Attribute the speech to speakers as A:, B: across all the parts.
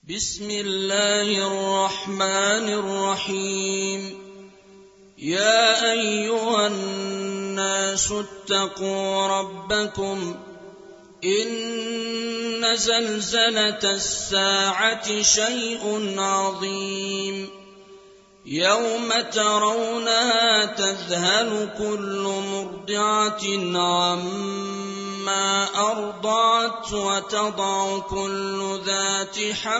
A: بسم الله الرحمن الرحيم. يا أيها الناس اتقوا ربكم إن زلزلة الساعة شيء عظيم يوم ترونها تذهل كل مرضعة عما أرضعت وتضع كل ذات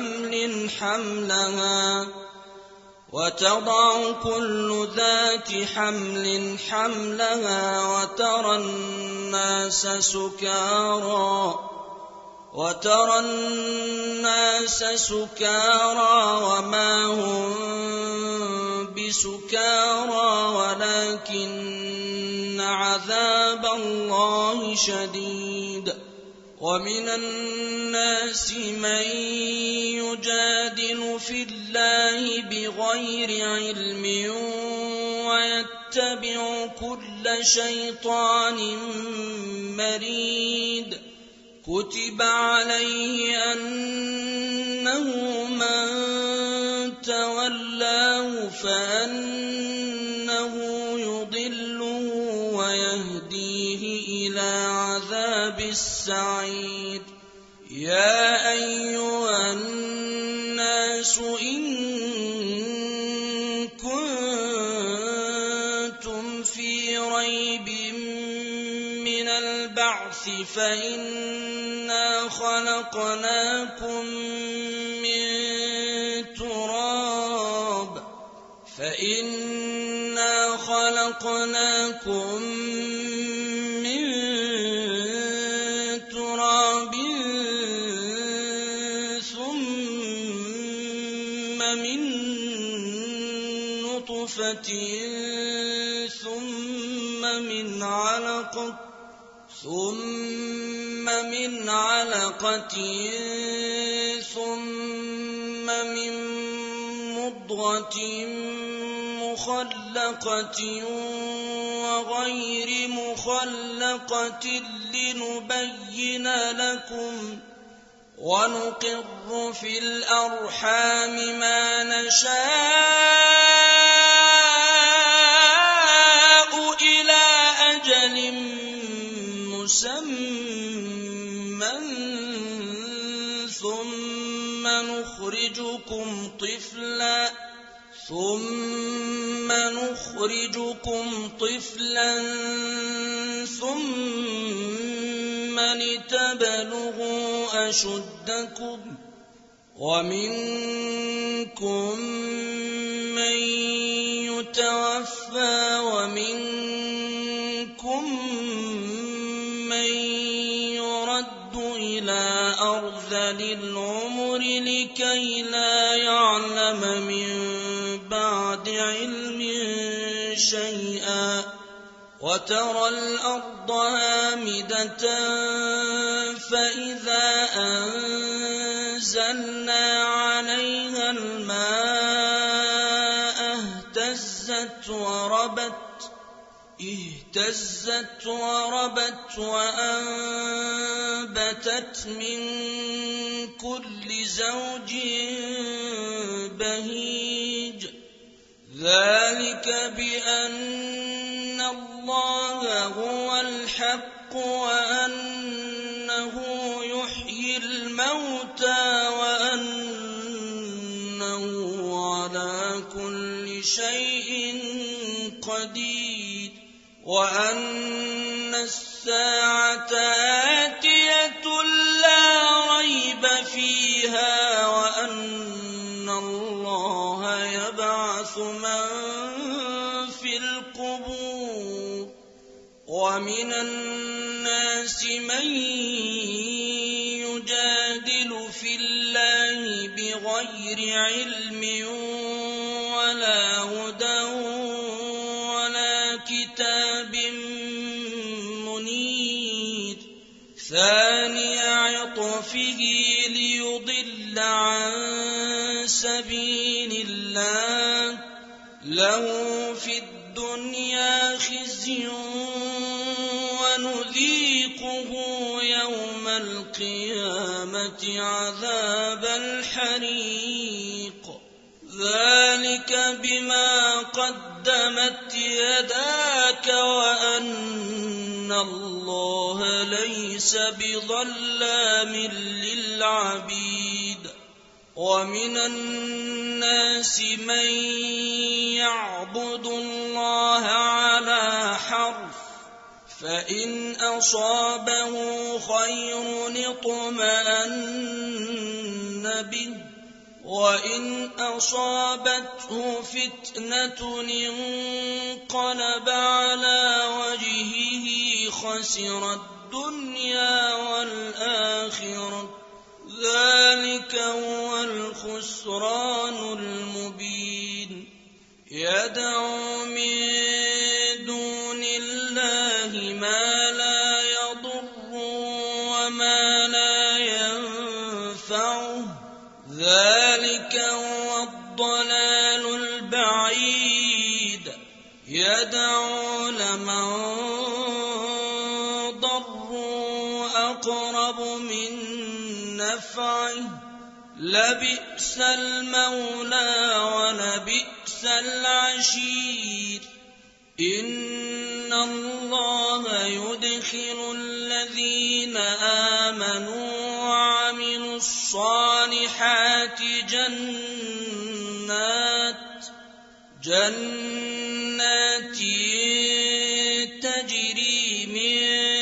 A: حمل حملها وترى الناس سكارى وما هم بسكارى ولكن عذاب الله شديد. ومن الناس من يجادل في الله بغير علم ويتبع كل شيطان مريد. كتب عليه أنه من تولاه فأنه يضله ويهديه إلى عذاب السعير. يا أيها الناس إن كنتم في ريب من البعث فإنا خلقناكم من تراب ثم من نطفة ثم من علقة ثم من مضغة مخلقة وغير مخلقة لنبين لكم ونقر في الأرحام ما نشاء إلى أجل مسمى ثم نخرجكم طفلا ثم لتبلغوا أشدكم ومنكم من يتوفى ومنكم من يرد إلى أرذل العمر لكي لا يعلم من بعد علم شيئا. وترى الأرض هامدة فإذا أنزلنا عليها الماء اهتزت وربت وأنبتت من كل زوج بهيج. ذلك بأن الله هو الحق وأنه يحيي الموتى وأنه على كل شيء قدير وأن الساعة آتية لا ريب فيها وأن الله يبعث من في القبور. ومن الناس من يجادل في الله بغير علم ولا هدى ولا كتاب منير. ثاني عطفه ليضل عن سبيل الله له في الدنيا خزي ونذيقه يوم القيامة عذاب عذاب الحريق ذلك بما قدمت يداك وأن الله ليس بظلام للعبيد ومن الناس من يعبد الله على حرف فإن أصابه خير اطمأن به وإن أصابته فتنة انقلب على وجهه خسر الدنيا والآخرة ذلك هو الخسران المبين يدعو من دون الله ما لا يضر وما لا ينفعه ذلك هو الضلال البعيد يدعو لمن ضره أقرب من نفعه لبئس المولى ولبئس العشير إن الله يدخل الذين آمنوا وعملوا الصالحات جنات تجري من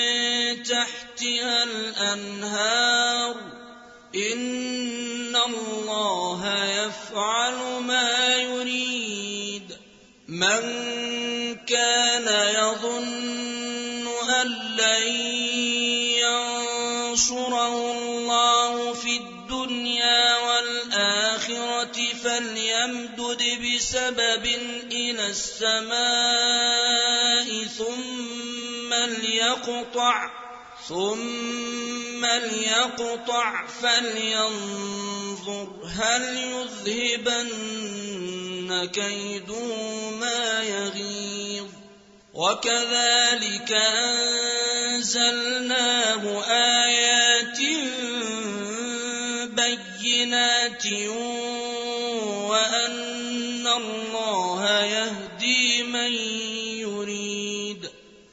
A: تحتها الأنهار إن الله يفعل ما يريد من كان يظن أن لن ينصره الله في الدنيا والآخرة فليمدد بسبب إلى السماء ثم ليقطع فلينظر هل يذهبن كيده ما يغيظ وكذلك أنزلناه آيات بينات وأن الله يهدي من يريد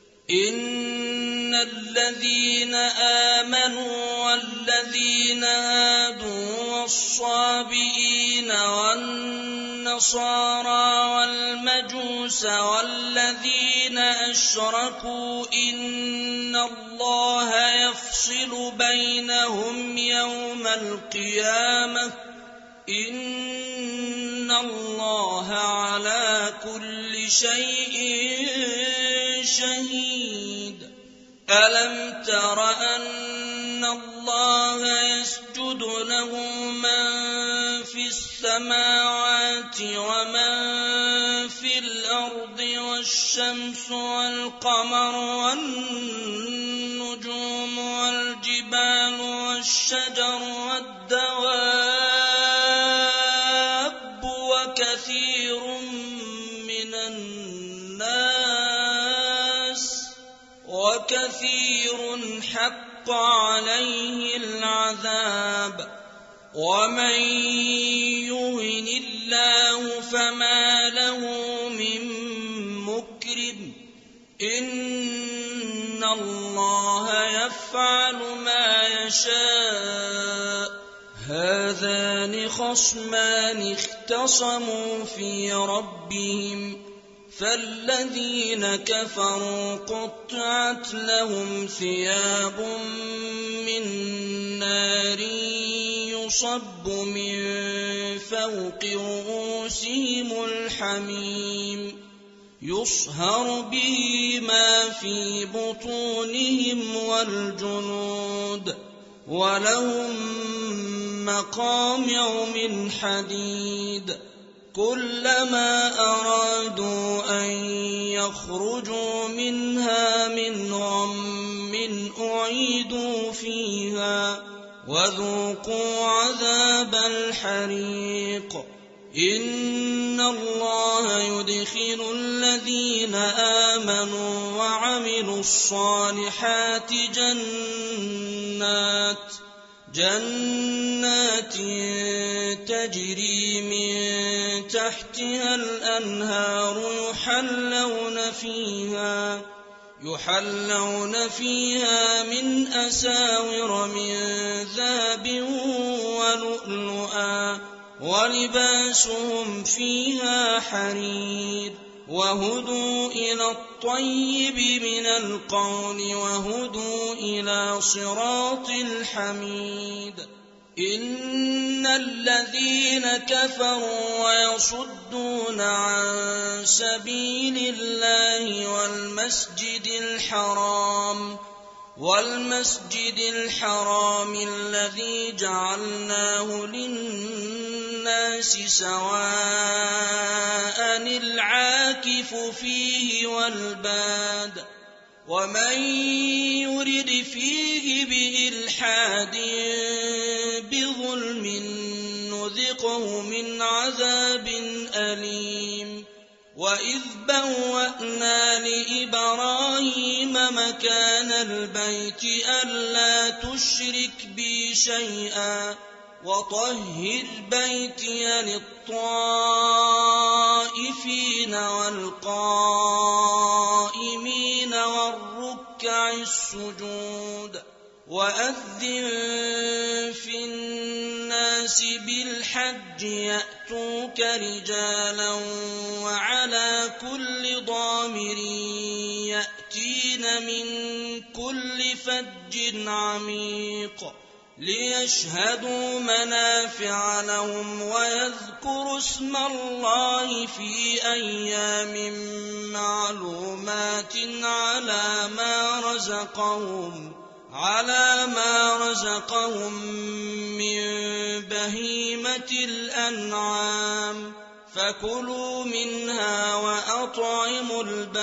A: إن الذين آمنوا والذين هادوا والصابئين والنصارى والمجوس والذين أشركوا إن الله يفصل بينهم يوم القيامة إن الله على كل شيء شهيد ألم تر أن الله يسجد له من في السماوات ومن في الأرض والشمس والقمر والنجوم والجبال والشجر والدواب وكثير حق عليه العذاب ومن يهن الله فما له من مكرم إن الله يفعل ما يشاء هذان خصمان اختصموا في ربهم فالذين كفروا قطعت لهم ثياب من نار يصب من فوق رؤوسهم الحميم يصهر به ما في بطونهم والجنود ولهم مقامع من حديد كلما أرادوا أن يخرجوا منها من غم أعيدوا فيها وذوقوا عذاب الحريق إن الله يدخل الذين آمنوا وعملوا الصالحات جنات تجري من تحتها الأنهار يحلون فيها من أساور من ذهب ولؤلؤا ولباسهم فيها حرير وهدوا إلى الطيب من القول وهدوا إلى صراط الحميد إن الذين كفروا ويصدون عن سبيل الله والمسجد الحرام الذي جعلناه للناس سواء العاكف فيه والباد ومن يرد فيه بإلحاد بظلم نذقه من عذاب أليم وإذ بوأنا لإبراهيم مكان البيت ألا تشرك بي شيئا وطهر بيتي للطائفين والقائمين والركع السجود وأذن في الناس بالحج يأتوك رجالا وعلى كل ضامر يأتين من كل فج عميق ليشهدوا منافع لهم ويذكروا اسم الله في أيام معلومات على ما رزقهم من بهيمة الأنعام فكلوا منها وأطعموا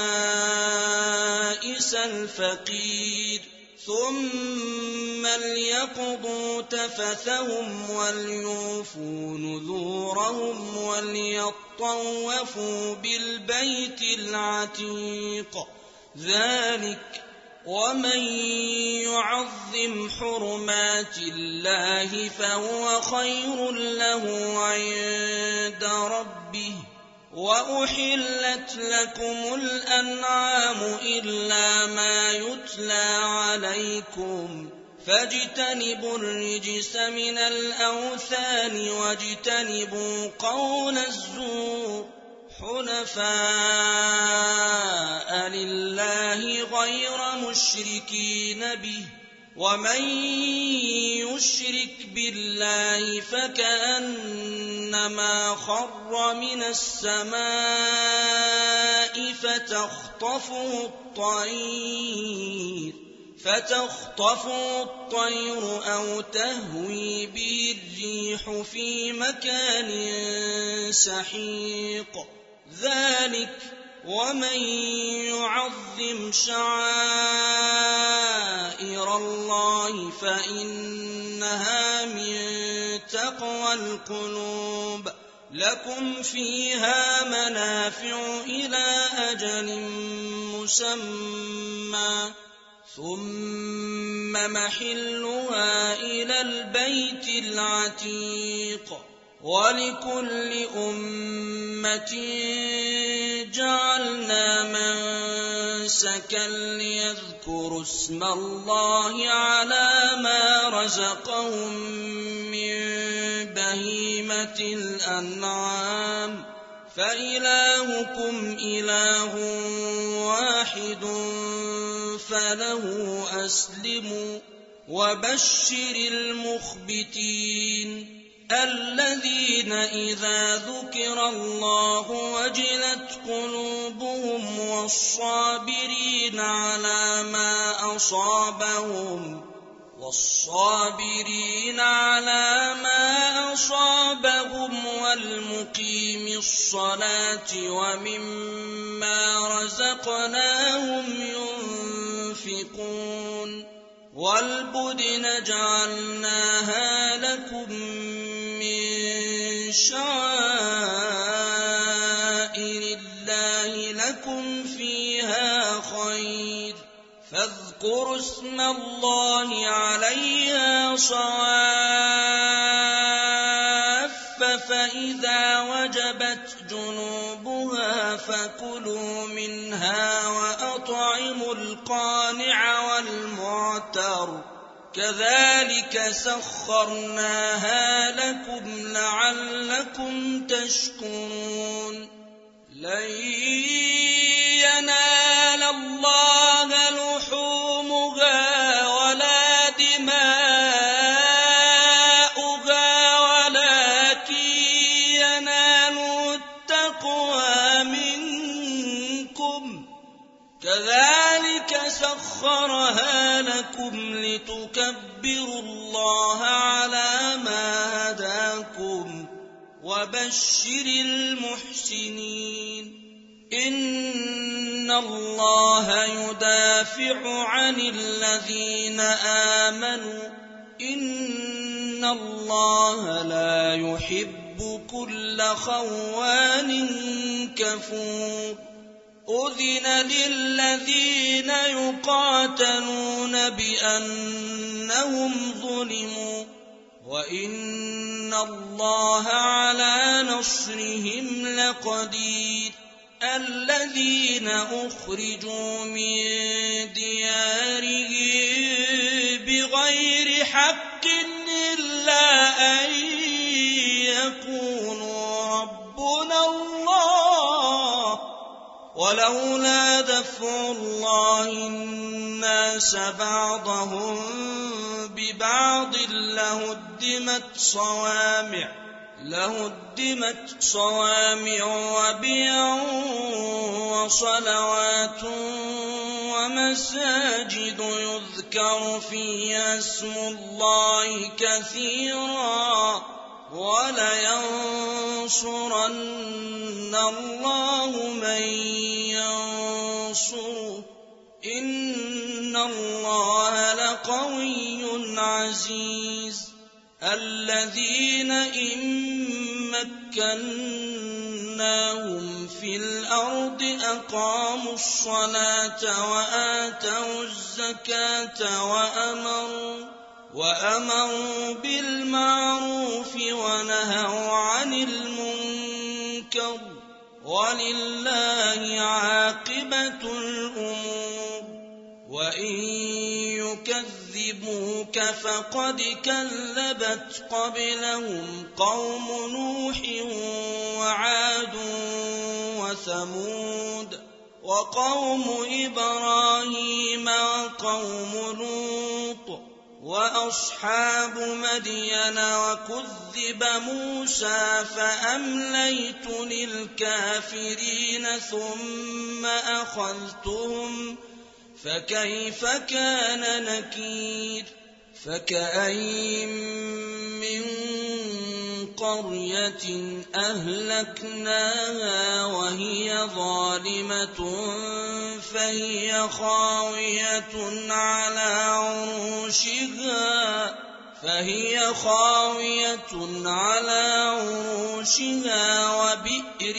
A: البائس الفقير ثم ليقضوا تفثهم وليوفوا نذورهم وليطوفوا بالبيت العتيق ذلك ومن يعظم حرمات الله فهو خير له عند ربه وأحلت لكم الأنعام إلا ما يتلى عليكم فاجتنبوا الرجس من الأوثان واجتنبوا قول الزور حنفاء لله غير مشركين به ومن يشرك بالله فكأنما خر من السماء فتخطفه الطير أو تهوي به الريح في مكان سحيق ذلك ومن يعظم شعائر الله فإنها من تقوى القلوب لكم فيها منافع إلى أجل مسمى ثم محلها إلى البيت العتيق ولكل أمة جعلنا منسكا ليذكروا اسم الله على ما رزقهم من بهيمة الأنعام فإلهكم إله واحد فله أسلموا وبشر المخبتين الذين إذا ذكر الله وجلت قلوبهم والصابرين على ما أصابهم والمقيم الصلاة ومما رزقناهم ينفقون والبدن جعلناها لكم من شعائر الله لكم فيها خير فاذكروا اسم الله عليها صواف فإذا وجبت جنوبها فكلوا منها وأطعموا القانع والمعتر كذلك سخرناها لكم لعلكم تشكرون لن ينال الله لحومها ولا دماؤها ولكن يناله التقوى منكم كذلك سخرها لكم لتكبروا الله على ما هداكم وبشر المحسنين إن الله يدافع عن الذين آمنوا إن الله لا يحب كل خوان كفور أذن للذين يقاتلون بأنهم ظلموا وإن الله على نصرهم لقدير الذين أخرجوا من ديارهم بغير حق إلا أن يقولوا ربنا الله ولولا دفع الله الناس بعضهم ببعض لهدمت صوامع وبيع وصلوات ومساجد يذكر فيها اسم الله كثيرا ولينصرن الله من ينصره إن الله لقوي عزيز الذين إن مكناهم في الأرض أقاموا الصلاة وآتوا الزكاة وأمروا بالمعروف ونهوا عن المنكر ولله عاقبة الأمور وإن يكذبوك فقد كذبت قبلهم قوم نوح وعاد وثمود وقوم إبراهيم وقوم لوط وأصحاب مدين وكذب موسى فأمليت للكافرين ثم أخذتهم فكيف كان نكير فكأين من قرية أهلكناها وهي ظالمة فهي خاوية على عروشها وبئر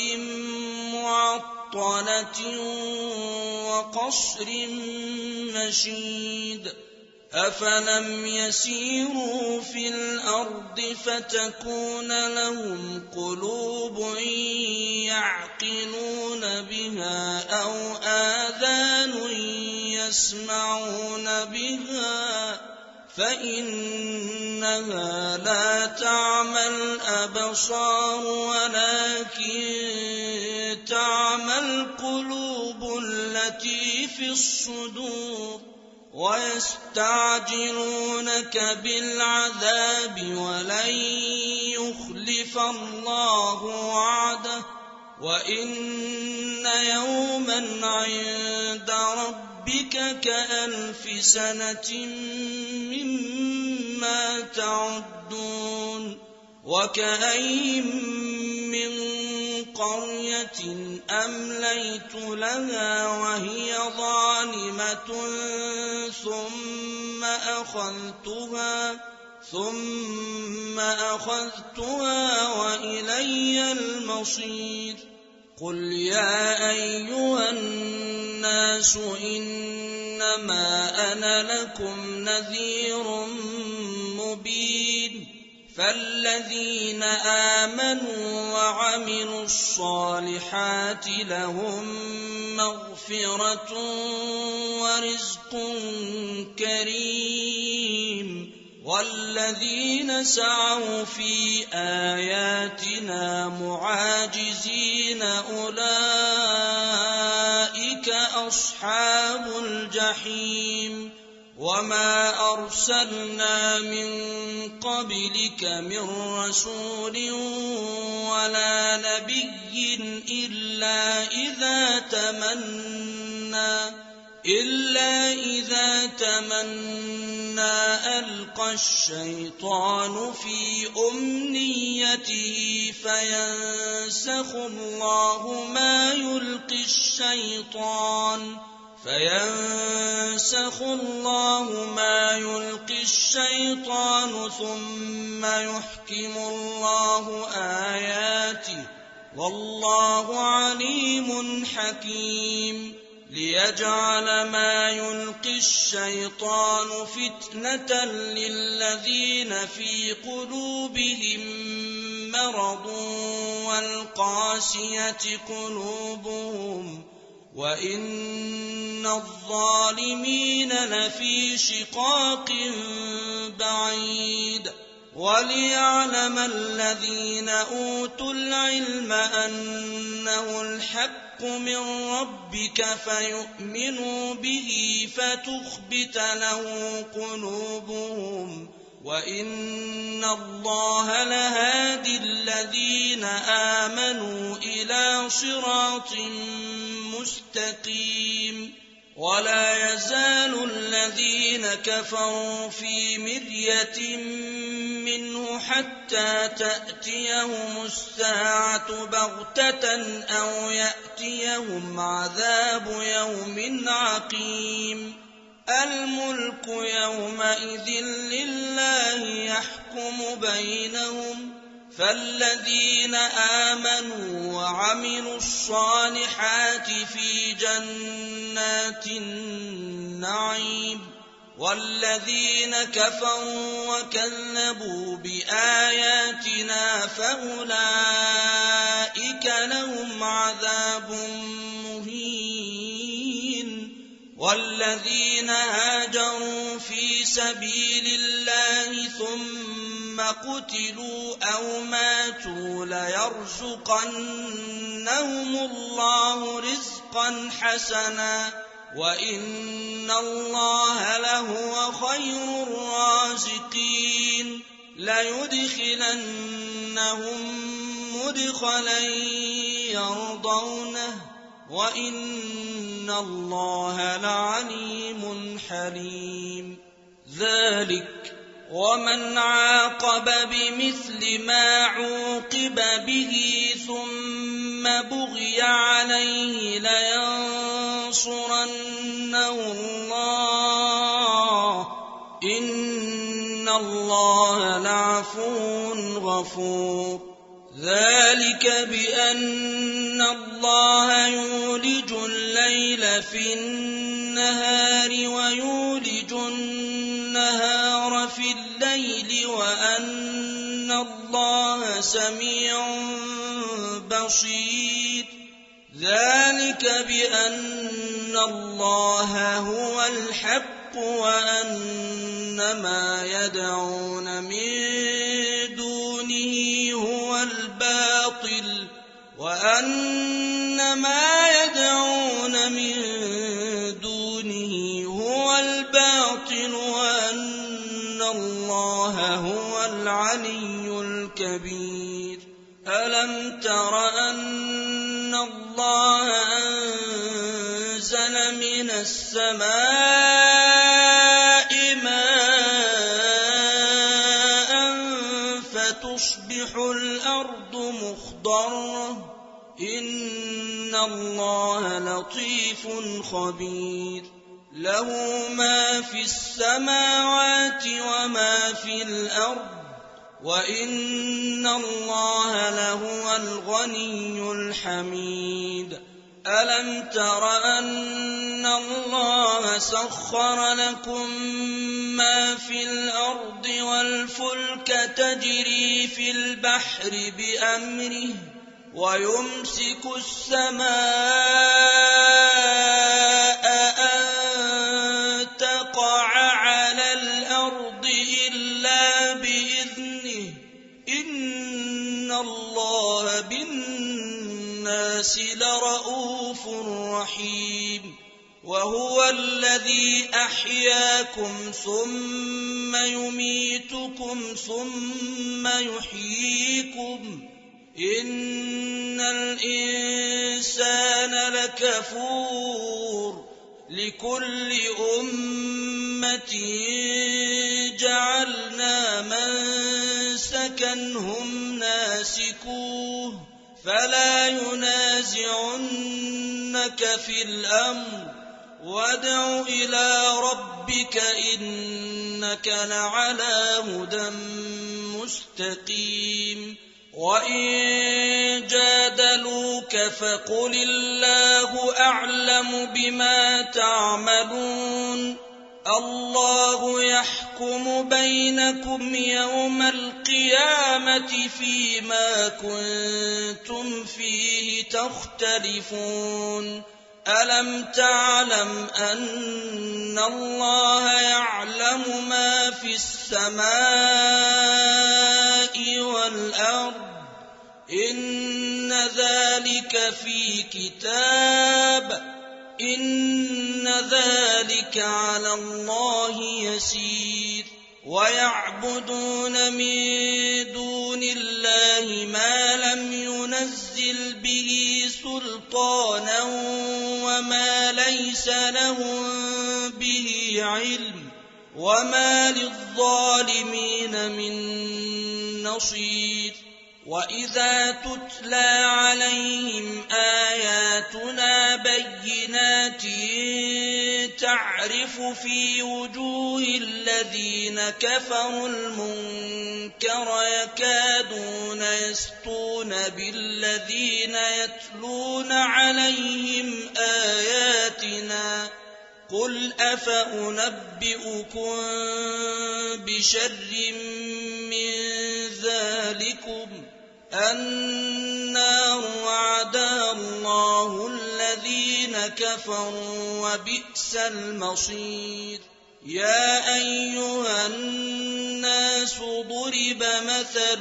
A: معطلة وقصر مشيد أفلم يسيروا في الأرض فتكون لهم قلوب يعقلون بها أو آذان يسمعون بها فإنها لا تعمى الأبصار ولكن تعمى القلوب التي في الصدور ويستعجلونك بالعذاب ولن يخلف الله وعده وإن يوما عند ربك كألف سنة مما تعدون وكأين من قرية أمليت لها وهي ظالمة ثم أخذتها وإلي المصير قل يا أيها الناس إنما أنا لكم نذير فالذين آمنوا وعملوا الصالحات لهم مغفرة ورزق كريم والذين سعوا في آياتنا معاجزين أولئك أصحاب الجحيم وما أرسلنا من قبلك من رسول ولا نبي إلا إذا تمنى ألقى الشيطان في أمنيته فينسخ الله ما يلقي الشيطان ثم يحكم الله آياته والله عليم حكيم ليجعل ما يلقي الشيطان فتنة للذين في قلوبهم مرض والقاسية قلوبهم وإن الظالمين لفي شقاق بعيد وليعلم الذين أوتوا العلم أنه الحق من ربك فيؤمنوا به فتخبت له قلوبهم وإن الله لهادي الذين آمنوا إلى صراط مستقيم ولا يزال الذين كفروا في مرية منه حتى تأتيهم الساعة بغتة أو يأتيهم عذاب يوم عقيم الملك يومئذ لله يحكم بينهم فالذين آمنوا وعملوا الصالحات في جنات النعيم والذين كفروا وكذبوا بآياتنا فأولئك لهم عذاب مهين والذين هاجروا في سبيل الله ثم قتلوا أو ماتوا ليرزقنهم الله رزقا حسنا وإن الله لهو خير الرازقين ليدخلنهم مدخلا يرضونه وإن الله لعليم حليم ذلك ومن عاقب بمثل ما عوقب به ثم بغي عليه لينصرنه الله إن الله لعفو غفور ذلك بأن الله يولج الليل في النهار ويولج النهار في الليل وأن الله سميع بصير ذلك بأن الله هو الحق وأن ما يدعون من دونه هو الباطل وأن ما يدعون من دونه هو الباطل وأن الله هو العلي الكبير ألم تر أن الله أنزل من السماء ماء فتصبح الأرض مخضرة إن الله لطيف خبير له ما في السماوات وما في الأرض وإن الله لهو الغني الحميد ألم تر أن الله سخر لكم ما في الأرض والفلك تجري في البحر بأمره ويمسك السماء أن تقع على الأرض إلا بإذنه إن الله بالناس لرءوف رحيم وهو الذي أحياكم ثم يميتكم ثم يحييكم إن الإنسان لكفور لكل أمة جعلنا منسكا هم ناسكوه فلا ينازعنك في الأمر وادع إلى ربك إنك لعلى هدى مستقيم وإن جادلوك فقل الله أعلم بما تعملون الله يحكم بينكم يوم القيامة فيما كنتم فيه تختلفون ألم تعلم أن الله يعلم ما في السماء والأرض إن ذلك في كتاب إن ذلك على الله يسير ويعبدون من دون الله ما لم ينزل به سلطانا وما ليس لهم به علم وما للظالمين من نصير وإذا تتلى عليهم آياتنا بينات تعرف في وجوه الذين كفروا المنكر يكادون يسطون بالذين يتلون عليهم آياتنا قل أفأنبئكم بشر من ذلكم النار وعدها الله الذين كفروا وبئس المصير يا أيها الناس ضرب مثل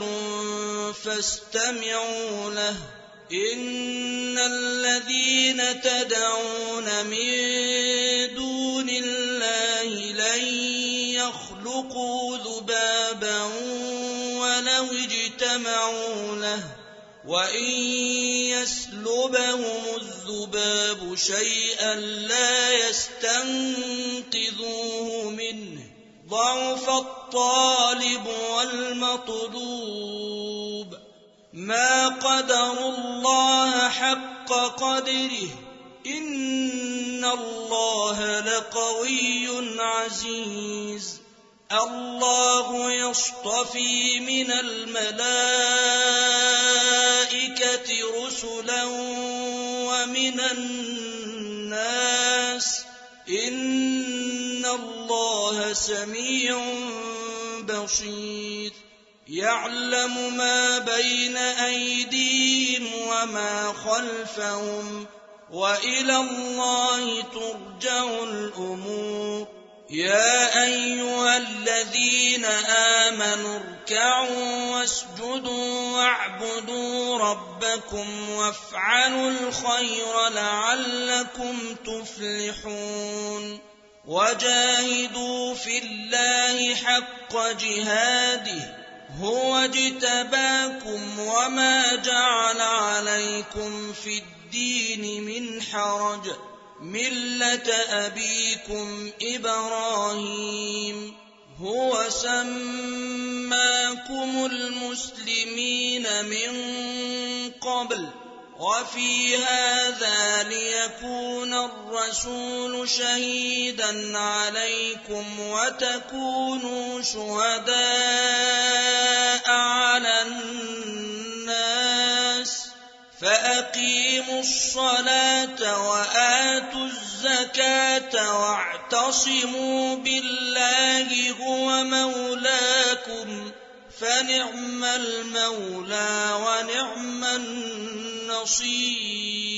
A: فاستمعوا له إن الذين تدعون من دون الله لن يخلقوا ذبابا ولو اجتمعوا له وإن يسلبهم الذباب شيئا لا يستنقذوه منه ضعف الطالب والمطلوب ما قدروا الله حق قدره إن الله لقوي عزيز الله يصطفي من الملائكة رسلا ومن الناس إن الله سميع بصير يعلم ما بين أيديهم وما خلفهم وإلى الله ترجع الأمور يا أيها الذين آمنوا اركعوا واسجدوا واعبدوا ربكم وافعلوا الخير لعلكم تفلحون وجاهدوا في الله حق جهاده هو اجتباكم وما جعل عليكم في الدين من حرج ملة أبيكم إبراهيم هو سماكم المسلمين من قبل وفي هذا ليكون الرسول شهيدا عليكم وتكونوا شهداء على الناس فأقيموا الصلاة وآتوا الزكاة واعتصموا بالله هو مولاكم فنعم المولى ونعم النصير.